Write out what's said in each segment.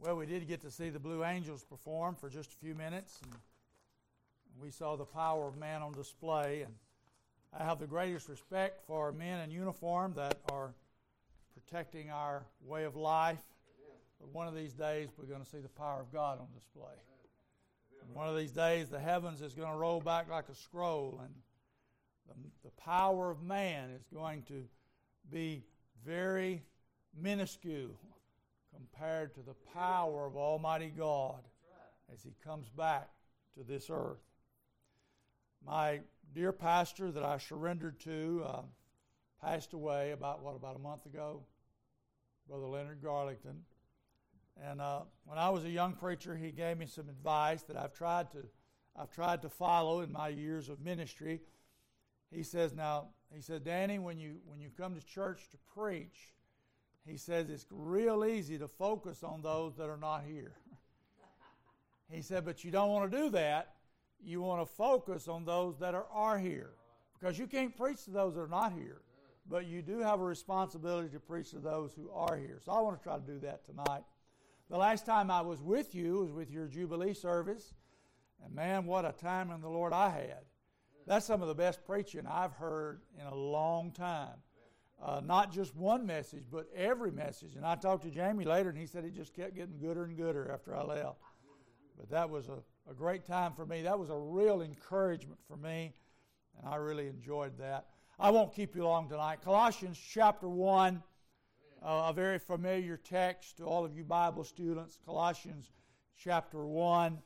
Well, we did get to see the Blue Angels perform for just a few minutes, and we saw the power of man on display. And I have the greatest respect for men in uniform that are protecting our way of life. But one of these days, we're going to see the power of God on display. And one of these days, the heavens is going to roll back like a scroll, and the power of man is going to be very minuscule compared to the power of Almighty God as He comes back to this earth. My dear pastor that I surrendered to passed away about a month ago, Brother Leonard Garlington. And when I was a young preacher, he gave me some advice that I've tried to follow in my years of ministry. He said, Danny, when you come to church to preach, he says it's real easy to focus on those that are not here. He said, but you don't want to do that. You want to focus on those that are here. Because you can't preach to those that are not here. But you do have a responsibility to preach to those who are here. So I want to try to do that tonight. The last time I was with you was with your Jubilee service. And man, what a time in the Lord I had. That's some of the best preaching I've heard in a long time. Not just one message, but every message. And I talked to Jamie later, and he said it just kept getting gooder and gooder after I left. But that was a great time for me. That was a real encouragement for me, and I really enjoyed that. I won't keep you long tonight. Colossians chapter 1, a very familiar text to all of you Bible students. Colossians chapter 1.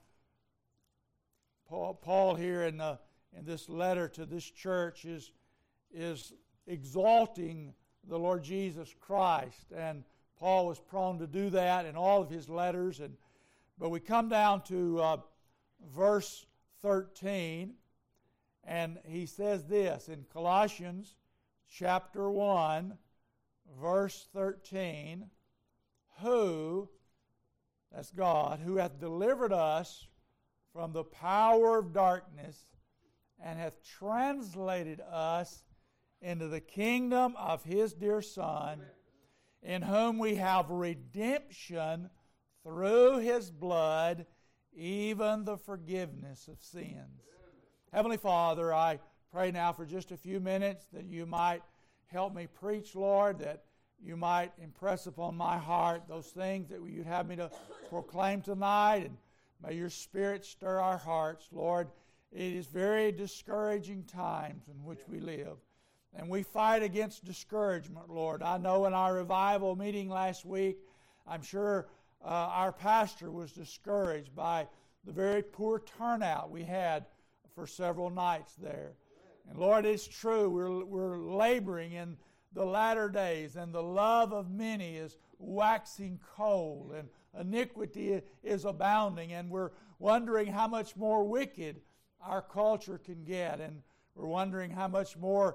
Paul here in this letter to this church is exalting the Lord Jesus Christ, and Paul was prone to do that in all of his letters. But we come down to verse 13, and he says this in Colossians chapter 1, verse 13, who, that's God, who hath delivered us from the power of darkness and hath translated us into the kingdom of His dear Son, in whom we have redemption through His blood, even the forgiveness of sins. Heavenly Father, I pray now for just a few minutes that you might help me preach, Lord, that you might impress upon my heart those things that you'd have me to proclaim tonight, and may your Spirit stir our hearts, Lord. It is very discouraging times in which we live, and we fight against discouragement, Lord. I know in our revival meeting last week, I'm sure our pastor was discouraged by the very poor turnout we had for several nights there. And Lord, it's true, we're laboring in the latter days, and the love of many is waxing cold, and iniquity is abounding, and we're wondering how much more wicked our culture can get, and we're wondering how much more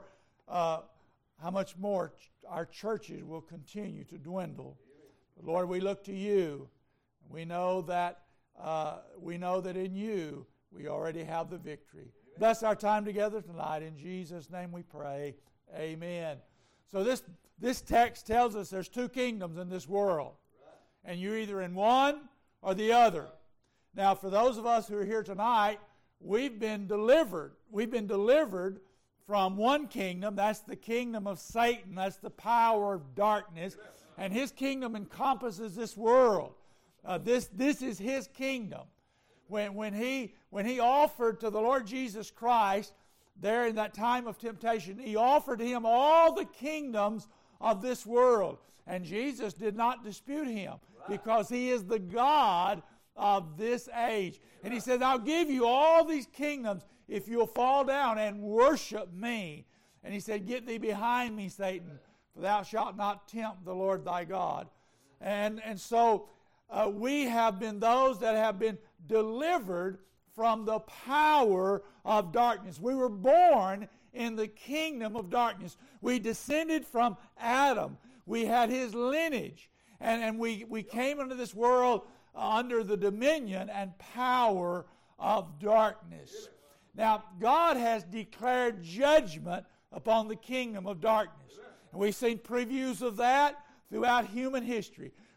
our churches will continue to dwindle. But Lord, we look to you. We know that in you we already have the victory. Bless our time together tonight. In Jesus' name we pray. Amen. So this text tells us there's two kingdoms in this world, and you're either in one or the other. Now, for those of us who are here tonight, we've been delivered. We've been delivered from one kingdom. That's the kingdom of Satan. That's the power of darkness. And his kingdom encompasses this world. This is his kingdom. When he offered to the Lord Jesus Christ, there in that time of temptation, he offered to him all the kingdoms of this world. And Jesus did not dispute him, because he is the God of this age. And he says, I'll give you all these kingdoms if you'll fall down and worship me. And he said, get thee behind me, Satan, for thou shalt not tempt the Lord thy God. And so we have been those that have been delivered from the power of darkness. We were born in the kingdom of darkness. We descended from Adam. We had his lineage. And we came into this world under the dominion and power of darkness. Now, God has declared judgment upon the kingdom of darkness. And we've seen previews of that throughout human history.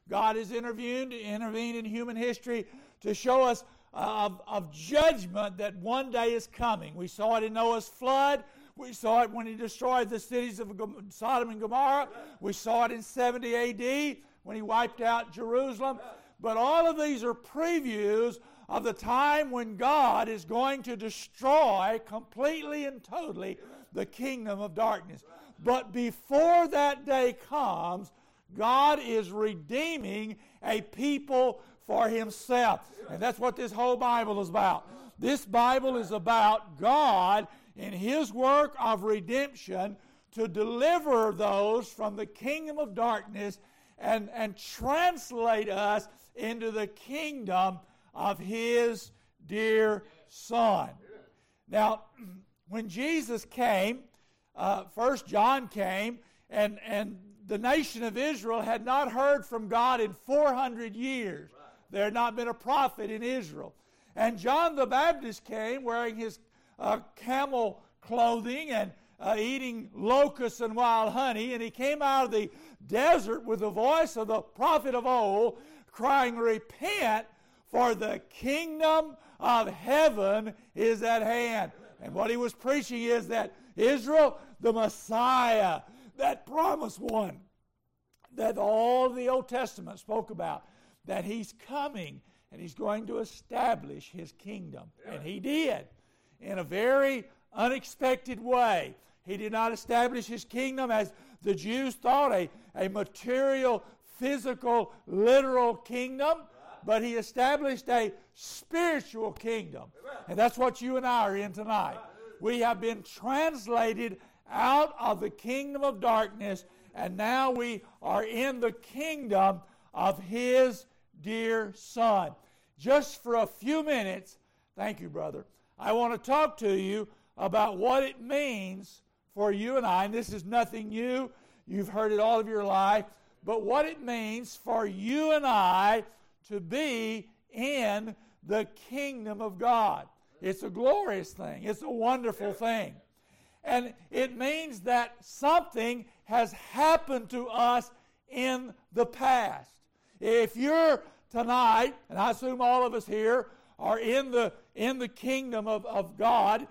God has intervened in human history to show us of judgment that one day is coming. We saw it in Noah's flood. We saw it when he destroyed the cities of Sodom and Gomorrah. We saw it in 70 A.D. when he wiped out Jerusalem. But all of these are previews of the time when God is going to destroy completely and totally the kingdom of darkness. But before that day comes, God is redeeming a people for himself. And that's what this whole Bible is about. This Bible is about God in his work of redemption to deliver those from the kingdom of darkness and translate us into the kingdom of his dear Son. Now, when Jesus came, first John came, and the nation of Israel had not heard from God in 400 years. There had not been a prophet in Israel. And John the Baptist came wearing his camel clothing and eating locusts and wild honey, and he came out of the desert with the voice of the prophet of old, crying, "Repent, for the kingdom of heaven is at hand." And what he was preaching is that Israel, the Messiah, that promised one that all the Old Testament spoke about, that he's coming and he's going to establish his kingdom. Yeah. And he did in a very unexpected way. He did not establish his kingdom as the Jews thought, a material, physical, literal kingdom, but he established a spiritual kingdom. And that's what you and I are in tonight. We have been translated out of the kingdom of darkness, and now we are in the kingdom of his dear Son. Just for a few minutes, thank you, brother, I want to talk to you about what it means for you and I, and this is nothing new, you've heard it all of your life, but what it means for you and I to be in the kingdom of God. It's a glorious thing. It's a wonderful thing. And it means that something has happened to us in the past. If you're tonight, and I assume all of us here are in the kingdom of God,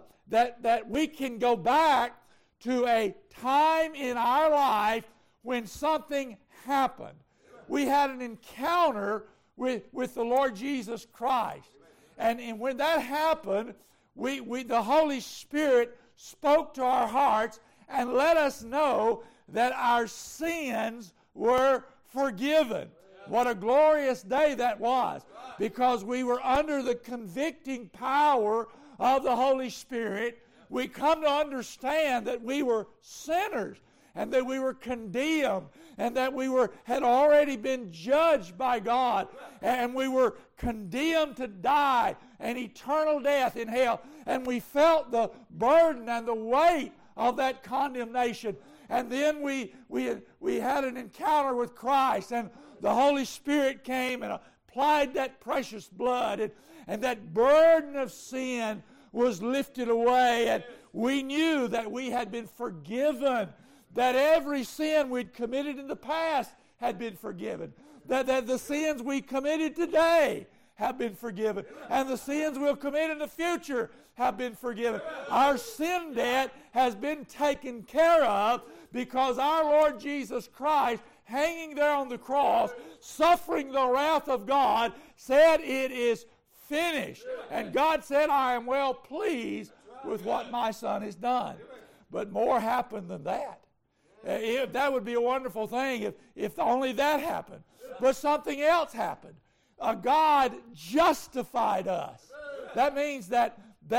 that we can go back to a time in our life when something happened. We had an encounter with the Lord Jesus Christ. And when that happened, the Holy Spirit spoke to our hearts and let us know that our sins were forgiven. What a glorious day that was, because we were under the convicting power of the Holy Spirit. We come to understand that we were sinners and that we were condemned and that we had already been judged by God, and we were condemned to die an eternal death in hell. And we felt the burden and the weight of that condemnation. And then we had an encounter with Christ, and the Holy Spirit came and applied that precious blood, and that burden of sin was lifted away, and we knew that we had been forgiven, that every sin we'd committed in the past had been forgiven, that the sins we committed today have been forgiven, and the sins we'll commit in the future have been forgiven. Our sin debt has been taken care of because our Lord Jesus Christ, hanging there on the cross, suffering the wrath of God, said, "It is finished." And God said, "I am well pleased with what my Son has done." But more happened than that. That would be a wonderful thing if only that happened. But something else happened. God justified us. That means that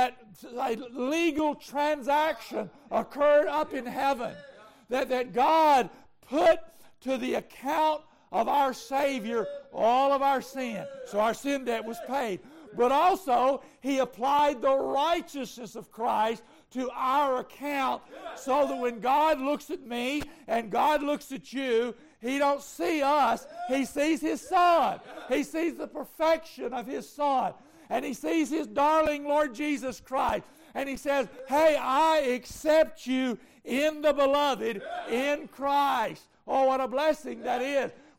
a legal transaction occurred up in heaven. That God put to the account of our Savior all of our sin. So our sin debt was paid. But also, He applied the righteousness of Christ to our account, so that when God looks at me and God looks at you, He don't see us. He sees His Son. He sees the perfection of His Son. And He sees His darling Lord Jesus Christ. And He says, "Hey, I accept you in the beloved, in Christ." Oh, what a blessing that is.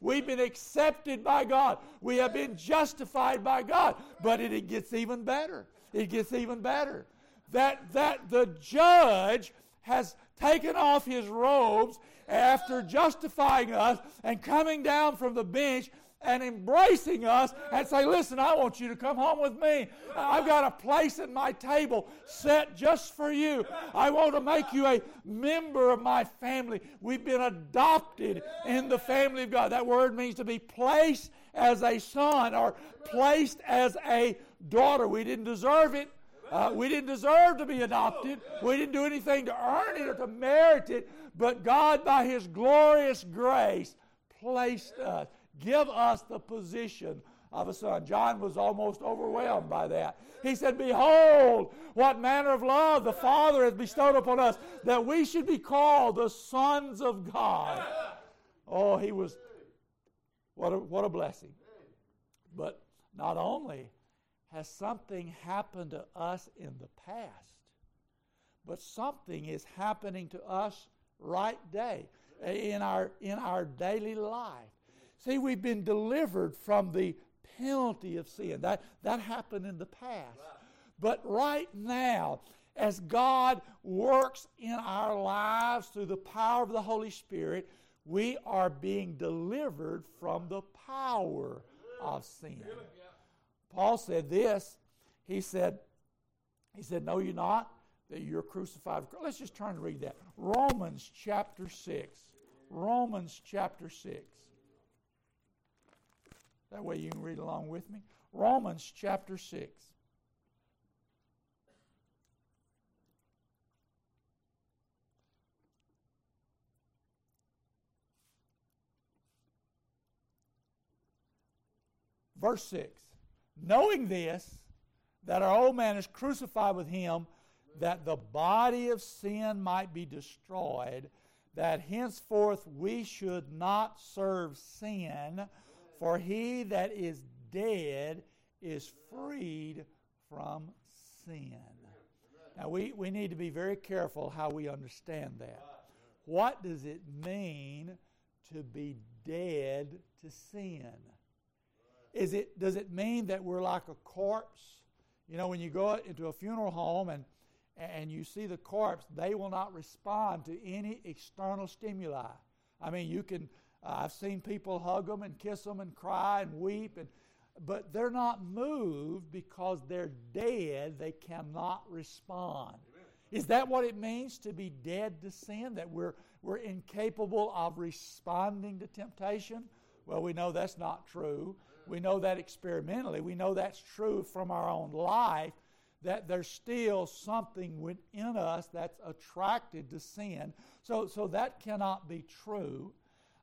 We've been accepted by God. We have been justified by God. But it gets even better. It gets even better. That the judge has taken off his robes after justifying us and coming down from the bench and embracing us and say, listen, I want you to come home with me. I've got a place at my table set just for you. I want to make you a member of my family. We've been adopted in the family of God. That word means to be placed as a son or placed as a daughter. We didn't deserve it. We didn't deserve to be adopted. We didn't do anything to earn it or to merit it. But God, by His glorious grace, placed us. Give us the position of a son. John was almost overwhelmed by that. He said, behold, what manner of love the Father has bestowed upon us, that we should be called the sons of God. Oh, he was, what a blessing. But not only has something happened to us in the past, but something is happening to us right day, in our daily life. See, we've been delivered from the penalty of sin. That happened in the past. But right now, as God works in our lives through the power of the Holy Spirit, we are being delivered from the power of sin. Paul said this. He said, no, you're not, that you're crucified. Let's just turn and read that. Romans chapter 6. Romans chapter 6. That way you can read along with me. Romans chapter 6. Verse 6. Knowing this, that our old man is crucified with him, that the body of sin might be destroyed, that henceforth we should not serve sin, for he that is dead is freed from sin. Now we need to be very careful how we understand that. What does it mean to be dead to sin? Does it mean that we're like a corpse? You know, when you go into a funeral home and you see the corpse, they will not respond to any external stimuli. I mean, you can, I've seen people hug them and kiss them and cry and weep, but they're not moved because they're dead. They cannot respond. Amen. Is that what it means to be dead to sin, that we're incapable of responding to temptation? Well, we know that's not true. We know that experimentally. We know that's true from our own life, that there's still something within us that's attracted to sin. So that cannot be true.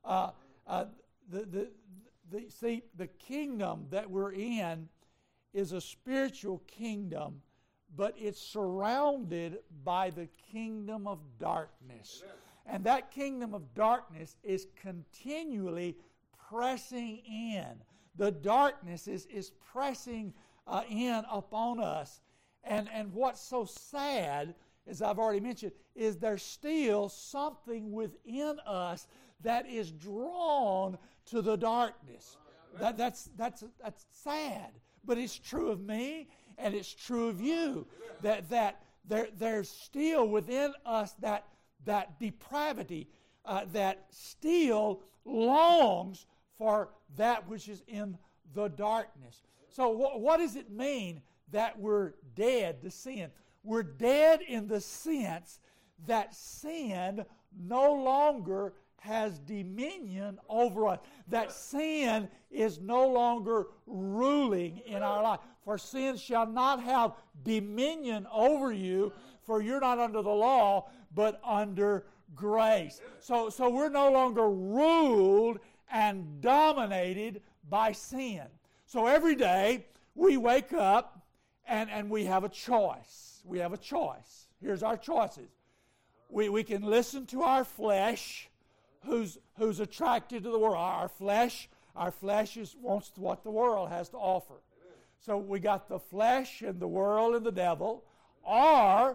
See, the kingdom that we're in is a spiritual kingdom, but it's surrounded by the kingdom of darkness. And that kingdom of darkness is continually pressing in. The darkness is pressing in upon us. And what's so sad, as I've already mentioned, is there's still something within us that is drawn to the darkness. That's sad, but it's true of me and it's true of you. That there's still within us that depravity that still longs for that which is in the darkness. So what does it mean that we're dead to sin? We're dead in the sense that sin no longer has dominion over us. That sin is no longer ruling in our life. For sin shall not have dominion over you, for you're not under the law, but under grace. So we're no longer ruled and dominated by sin. So every day we wake up and we have a choice. We have a choice. Here's our choices. We can listen to our flesh, who's attracted to the world. Our flesh wants what the world has to offer. So we got the flesh and the world and the devil. Or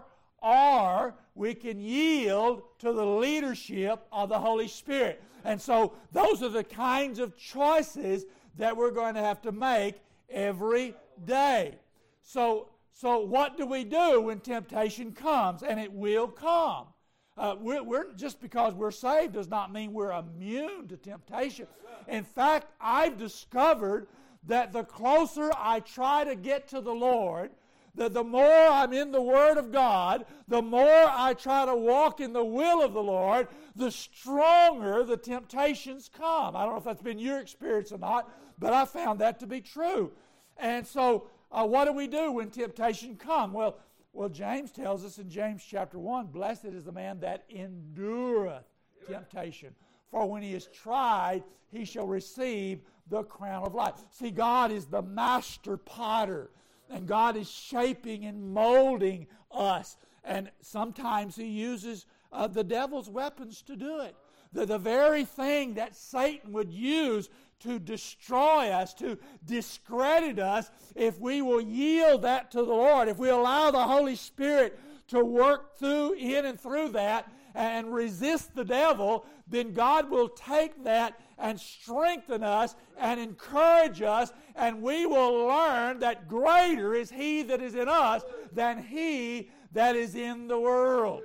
or we can yield to the leadership of the Holy Spirit. And so those are the kinds of choices that we're going to have to make every day. So what do we do when temptation comes? And it will come. We're just because we're saved does not mean we're immune to temptation. In fact, I've discovered that the closer I try to get to the Lord, the more I'm in the Word of God, the more I try to walk in the will of the Lord, the stronger the temptations come. I don't know if that's been your experience or not, but I found that to be true. And so what do we do when temptation comes? Well, James tells us in James chapter 1, blessed is the man that endureth temptation. For when he is tried, he shall receive the crown of life. See, God is the master potter, and God is shaping and molding us. And sometimes he uses the devil's weapons to do it. The very thing that Satan would use to destroy us, to discredit us, if we will yield that to the Lord, if we allow the Holy Spirit to work in and through that and resist the devil, then God will take that and strengthen us and encourage us, and we will learn that greater is He that is in us than he that is in the world.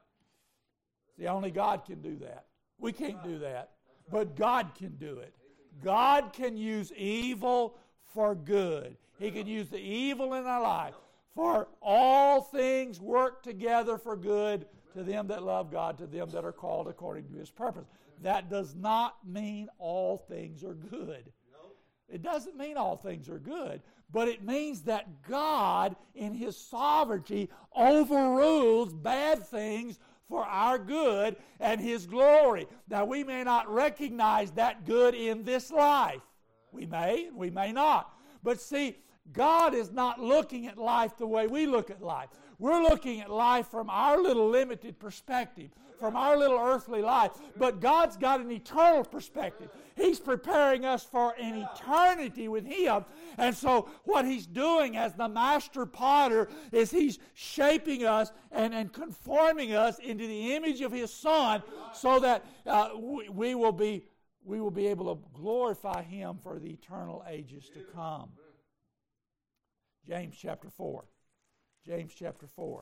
See, only God can do that. We can't do that, but God can do it. God can use evil for good. He can use the evil in our life. For all things work together for good to them that love God, to them that are called according to His purpose. That does not mean all things are good. It doesn't mean all things are good, but it means that God, in His sovereignty, overrules bad things for our good and His glory. Now, we may not recognize that good in this life. We may not. But see, God is not looking at life the way we look at life. We're looking at life from our little limited perspective, from our little earthly life. But God's got an eternal perspective. He's preparing us for an eternity with Him. And so what He's doing as the master potter is He's shaping us and conforming us into the image of His Son, so that we will be able to glorify Him for the eternal ages to come. James chapter 4. James chapter 4.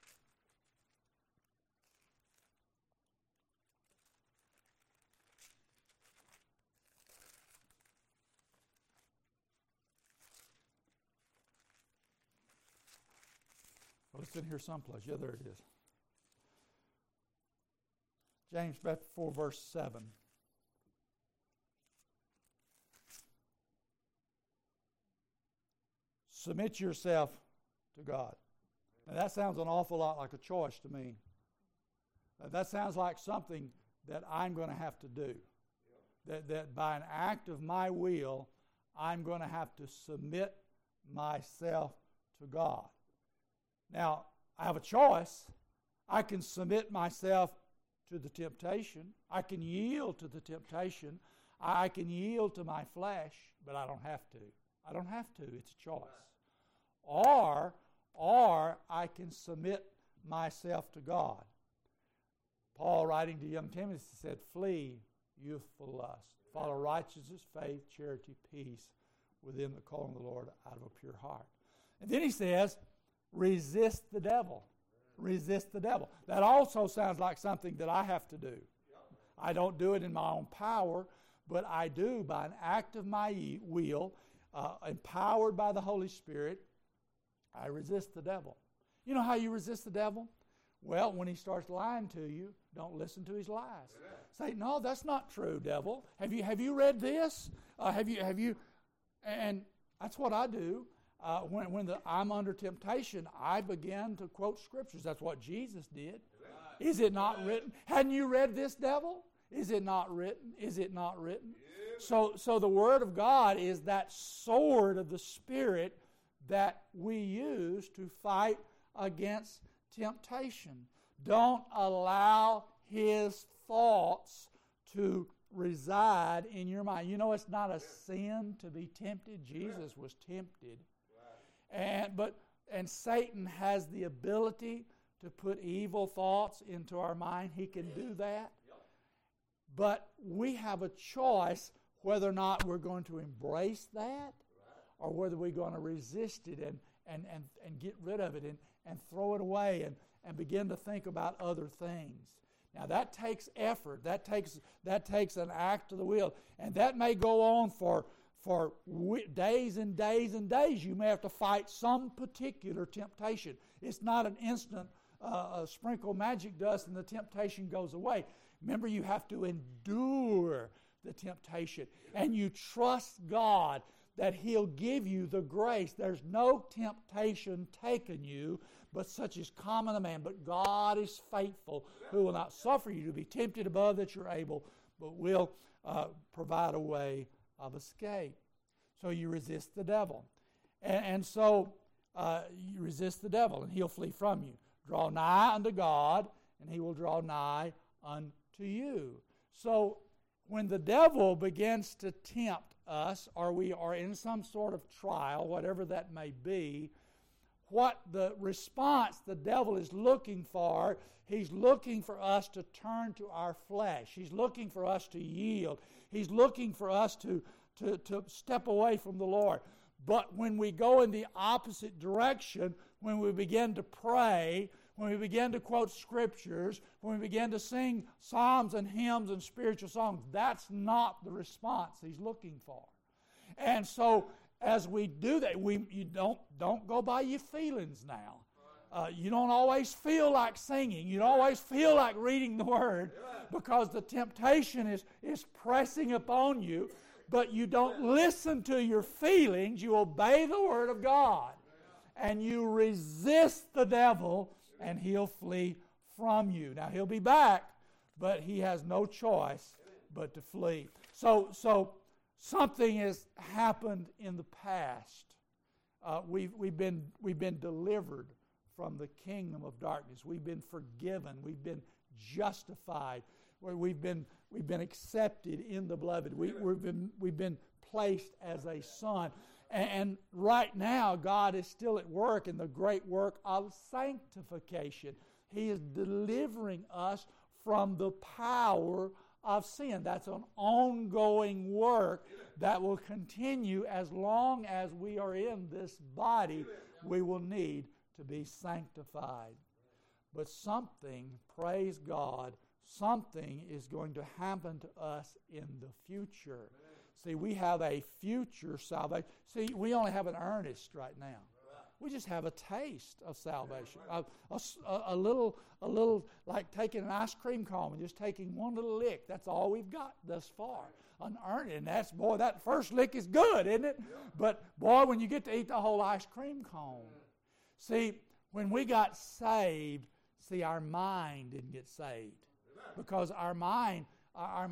Well, it's in here someplace. Yeah, there it is. James chapter 4, verse 7. Submit yourself to God. Now, that sounds an awful lot like a choice to me. That sounds like something that I'm going to have to do. That by an act of my will, I'm going to have to submit myself to God. Now, I have a choice. I can submit myself to the temptation. I can yield to the temptation. I can yield to my flesh, but I don't have to. I don't have to. It's a choice. Or I can submit myself to God. Paul, writing to young Timothy, said, flee youthful lust. Follow righteousness, faith, charity, peace with them that call on the Lord out of a pure heart. And then he says, resist the devil. Resist the devil. That also sounds like something that I have to do. I don't do it in my own power, but I do by an act of my will, empowered by the Holy Spirit. I resist the devil. You know how you resist the devil? Well, when he starts lying to you, don't listen to his lies. Say, no, that's not true, devil. Have you read this? Have you? And that's what I do. When I'm under temptation, I begin to quote scriptures. That's what Jesus did. Is it not written? Hadn't you read this, devil? Is it not written? Is it not written? So the Word of God is that sword of the Spirit that we use to fight against temptation. Don't allow his thoughts to reside in your mind. You know, it's not a sin to be tempted. Jesus was tempted. And Satan has the ability to put evil thoughts into our mind. He can do that. But we have a choice whether or not we're going to embrace that or whether we're going to resist it and get rid of it and throw it away and begin to think about other things. Now that takes effort. That takes an act of the will. And that may go on for days and days and days. You may have to fight some particular temptation. It's not an instant sprinkle magic dust and the temptation goes away. Remember, you have to endure the temptation. And you trust God that He'll give you the grace. There's no temptation taken you, but such is common a man. But God is faithful, who will not suffer you to be tempted above that you're able, but will provide a way of escape. So you resist the devil. And so you resist the devil, and he'll flee from you. Draw nigh unto God, and He will draw nigh unto you. So when the devil begins to tempt us, or we are in some sort of trial, whatever that may be, what the response the devil is looking for, he's looking for us to turn to our flesh. He's looking for us to yield. He's looking for us to step away from the Lord. But when we go in the opposite direction, when we begin to pray, when we begin to quote scriptures, when we begin to sing psalms and hymns and spiritual songs, that's not the response He's looking for. And so as we do that, you don't go by your feelings now. You don't always feel like singing. You don't always feel like reading the Word because the temptation is pressing upon you. But you don't listen to your feelings. You obey the Word of God. And you resist the devil, and he'll flee from you. Now, he'll be back, but he has no choice but to flee. So something has happened in the past. We've been delivered from the kingdom of darkness. We've been forgiven. We've been justified. We've been accepted in the beloved. We've been placed as a son. And right now, God is still at work in the great work of sanctification. He is delivering us from the power of sin. That's an ongoing work that will continue as long as we are in this body. We will need to be sanctified. But something, praise God, something is going to happen to us in the future. See, we have a future salvation. See, we only have an earnest right now. We just have a taste of salvation. A little like taking an ice cream cone and just taking one little lick. That's all we've got thus far. An earnest, and that's, boy, that first lick is good, isn't it? But, boy, when you get to eat the whole ice cream cone. See, when we got saved, our mind didn't get saved. Because our mind has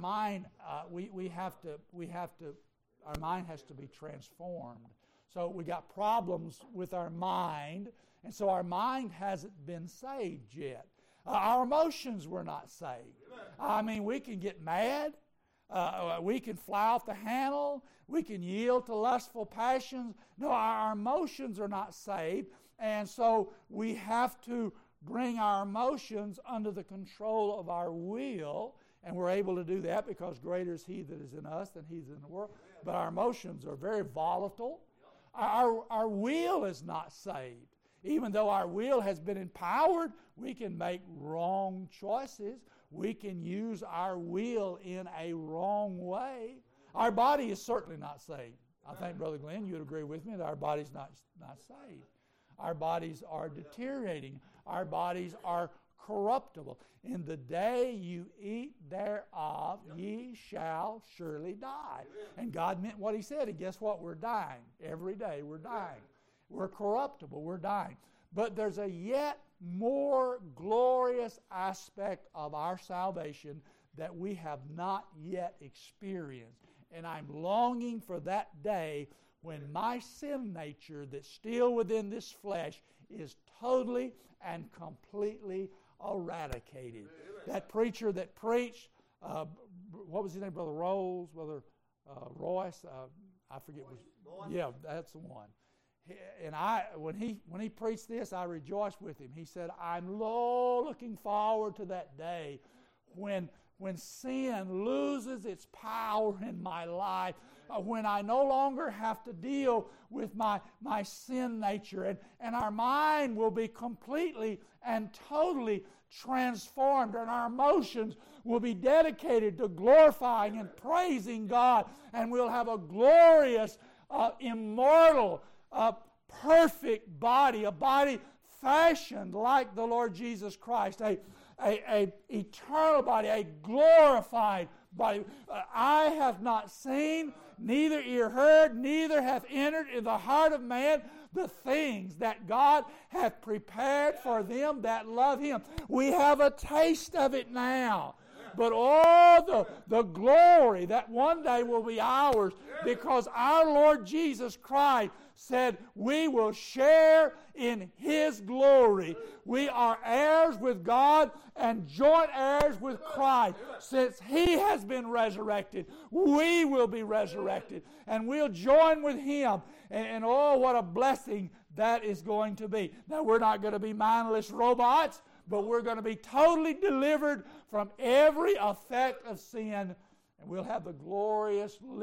to be transformed. So we got problems with our mind, and so our mind hasn't been saved yet. Our emotions were not saved. I mean, we can get mad. We can fly off the handle. We can yield to lustful passions. No, our emotions are not saved, and so we have to bring our emotions under the control of our will, and we're able to do that because greater is He that is in us than He that is in the world. But our emotions are very volatile. Our will is not saved. Even though our will has been empowered, we can make wrong choices. We can use our will in a wrong way. Our body is certainly not saved. I think, Brother Glenn, you'd agree with me that our body's not saved. Our bodies are deteriorating. Our bodies are corruptible. In the day you eat thereof, ye shall surely die. And God meant what He said, and guess what? We're dying. Every day we're dying. We're corruptible. We're dying. But there's a yet more glorious aspect of our salvation that we have not yet experienced. And I'm longing for that day when my sin nature that's still within this flesh is totally and completely eradicated. That preacher that preached, what was his name, Brother Rolls, Brother Royce, I forget. Yeah, that's the one. when he preached this, I rejoiced with him. He said, I'm looking forward to that day when sin loses its power in my life, when I no longer have to deal with my sin nature, and our mind will be completely and totally transformed, and our emotions will be dedicated to glorifying and praising God, and we'll have a glorious, immortal, perfect body, a body fashioned like the Lord Jesus Christ, a eternal body, a glorified body. Eye have not seen, neither ear heard, neither hath entered in the heart of man the things that God hath prepared for them that love Him. We have a taste of it now. But all the glory that one day will be ours, because our Lord Jesus Christ said we will share in His glory. We are heirs with God and joint heirs with Christ. Since He has been resurrected, we will be resurrected, and we'll join with Him. And oh, what a blessing that is going to be. Now, we're not going to be mindless robots, but we're going to be totally delivered from every effect of sin, and we'll have the glorious